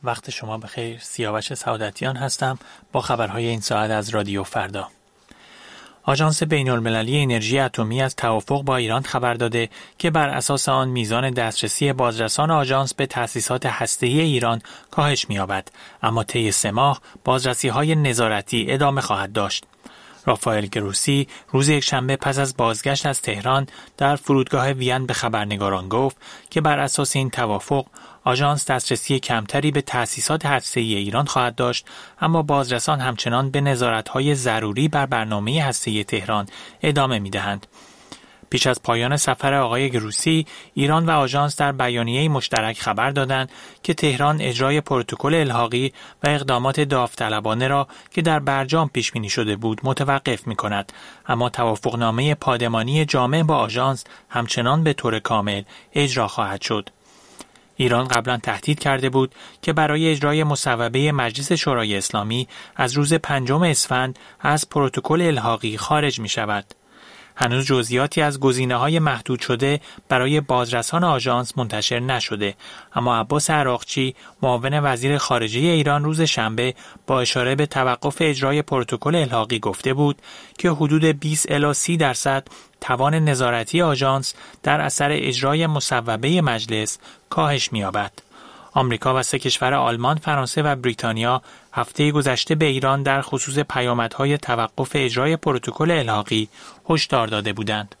وقت شما بخیر. سیاوش سعادتیان هستم با خبرهای این ساعت از رادیو فردا. آژانس بین‌المللی انرژی اتمی از توافق با ایران خبر داده که بر اساس آن میزان دسترسی بازرسان آژانس به تأسیسات هسته‌ای ایران کاهش می‌یابد، اما طی 3 ماه بازرسی‌های نظارتی ادامه خواهد داشت. رافائل گروسی روز یکشنبه پس از بازگشت از تهران در فرودگاه وین به خبرنگاران گفت که بر اساس این توافق آژانس دسترسی کمتری به تأسیسات هسته‌ای ایران خواهد داشت، اما بازرسان همچنان به نظارت‌های ضروری بر برنامه هسته‌ای تهران ادامه می‌دهند. پیش از پایان سفر آقای گروسی، ایران و آژانس در بیانیه‌ای مشترک خبر دادند که تهران اجرای پروتکل الحاقی و اقدامات داوطلبانه را که در برجام پیش بینی شده بود متوقف می‌کند، اما توافقنامه پادمانی جامع با آژانس همچنان به طور کامل اجرا خواهد شد. ایران قبلا تهدید کرده بود که برای اجرای مصوبه مجلس شورای اسلامی از روز 5 اسفند از پروتکل الحاقی خارج می‌شود. هنوز جزئیاتی از گزینه‌های محدود شده برای بازرسان آژانس منتشر نشده، اما عباس عراقچی معاون وزیر خارجه ایران روز شنبه با اشاره به توقف اجرای پروتکل الحاقی گفته بود که حدود 20 الی 30% توان نظارتی آژانس در اثر اجرای مصوبه مجلس کاهش می‌یابد. آمریکا و 3 کشور آلمان، فرانسه و بریتانیا هفته گذشته به ایران در خصوص پیامدهای توقف اجرای پروتکل الحاقی هشدار داده بودند.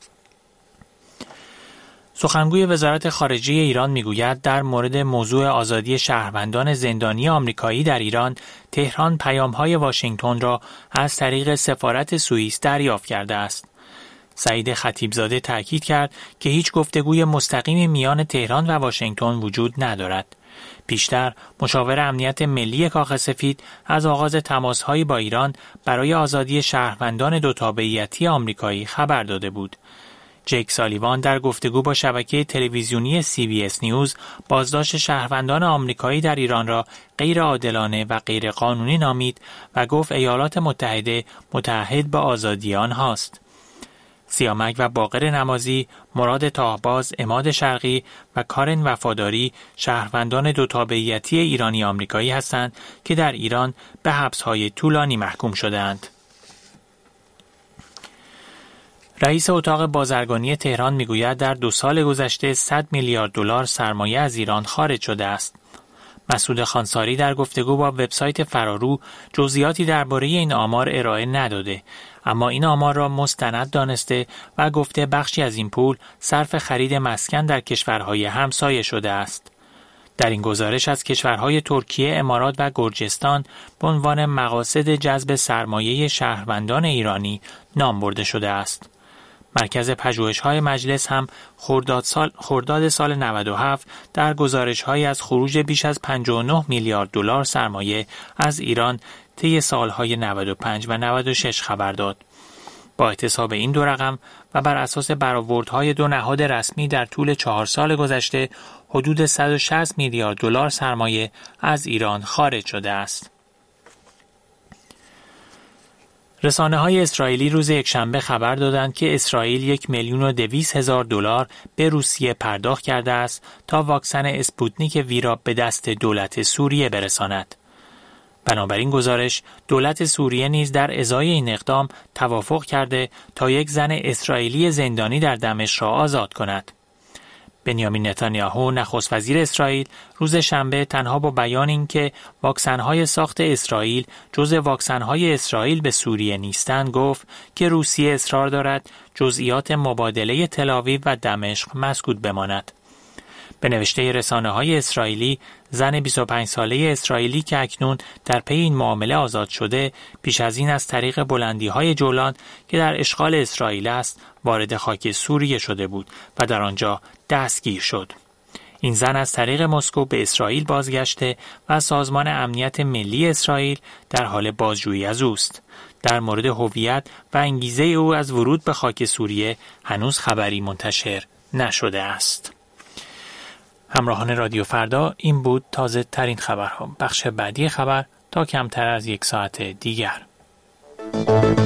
سخنگوی وزارت خارجه ایران میگوید در مورد موضوع آزادی شهروندان زندانی آمریکایی در ایران، تهران پیام‌های واشنگتن را از طریق سفارت سوئیس دریافت کرده است. سعید خطیبزاده تأکید کرد که هیچ گفتگوی مستقیمی میان تهران و واشنگتن وجود ندارد. پیشتر مشاور امنیت ملی کاخ سفید از آغاز تماس‌هایی با ایران برای آزادی شهروندان 2 تابعیتی آمریکایی خبر داده بود. جیک سالیوان در گفتگو با شبکه تلویزیونی CBS نیوز بازداشت شهروندان آمریکایی در ایران را غیر عادلانه و غیر قانونی نامید و گفت ایالات متحده متعهد به آزادی آنهاست. سیامک و باقر نمازی، مراد تاهباز، عماد شرقی و کارن وفاداری شهروندان 2 تابعیتی ایرانی آمریکایی هستند که در ایران به حبس‌های طولانی محکوم شده‌اند. رئیس اتاق بازرگانی تهران میگوید در 2 سال گذشته 100 میلیارد دلار سرمایه از ایران خارج شده است. مسعود خانساری در گفتگو با وبسایت فرارو جزئیاتی درباره این آمار ارائه نداده، اما این آمار را مستند دانسته و گفته بخشی از این پول صرف خرید مسکن در کشورهای همسایه شده است. در این گزارش از کشورهای ترکیه، امارات و گرجستان به عنوان مقاصد جذب سرمایه شهروندان ایرانی نام برده شده است. مرکز پژوهش‌های مجلس هم خرداد سال 97 در گزارش‌هایی از خروج بیش از 59 میلیارد دلار سرمایه از ایران طی سالهای 95 و 96 خبر داد. با احتساب این 2 رقم و بر اساس برآوردهای 2 نهاد رسمی در طول 4 سال گذشته، حدود 160 میلیارد دلار سرمایه از ایران خارج شده است. رسانه‌های اسرائیلی روز یکشنبه خبر دادند که اسرائیل 1,200,000 دلار به روسیه پرداخت کرده است تا واکسن اسپوتنیک وی را به دست دولت سوریه برساند. بنابراین گزارش، دولت سوریه نیز در ازای این اقدام توافق کرده تا یک زن اسرائیلی زندانی در دمشق را آزاد کند. بنیامین نتانیاهو نخست وزیر اسرائیل روز شنبه تنها با بیان اینکه واکسن‌های ساخت اسرائیل جزء واکسن‌های اسرائیل به سوریه نیستند گفت که روسیه اصرار دارد جزئیات مبادله تل‌آویو و دمشق مسکوت بماند. به نوشته رسانه‌های اسرائیلی، زن 25 ساله اسرائیلی که اکنون در پی این معامله آزاد شده، پیش از این از طریق بلندی‌های جولان که در اشغال اسرائیل است، وارد خاک سوریه شده بود و در آنجا دستگیر شد. این زن از طریق مسکو به اسرائیل بازگشته و سازمان امنیت ملی اسرائیل در حال بازجویی از اوست. در مورد هویت و انگیزه او از ورود به خاک سوریه هنوز خبری منتشر نشده است. همراهان رادیو فردا، این بود تازه ترین خبرها. بخش بعدی خبر تا کمتر از 1 ساعت دیگر.